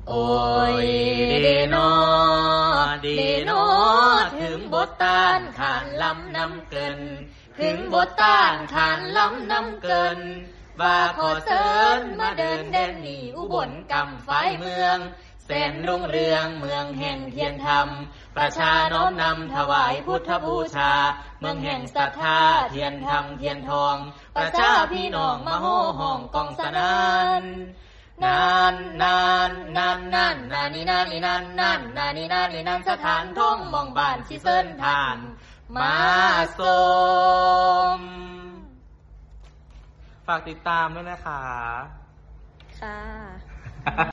โอ้ยเดโนเดโนถึงบทต้านขานล้ำนำเกินถึงบทต้านขานล้ำนำเกินว่าขอเชิญมาเดินแดนนี่อุบลกำฝ่ายเมืองแสนรุ่งเรืองเมืองแห่งเทียนธรรมประชาน้อมนำถวายพุทธบูชาเมืองแห่งศรัทธาเทียนธรรมเทียนทองประชาพี่น้องมาโห่ห้องกองสนานนานนานนานนานนานีนานีนานนานนานีนานีนานสถานท่องมองบ้านสิเซินทานมาสมฝากติดตามด้วยนะคะค่ะ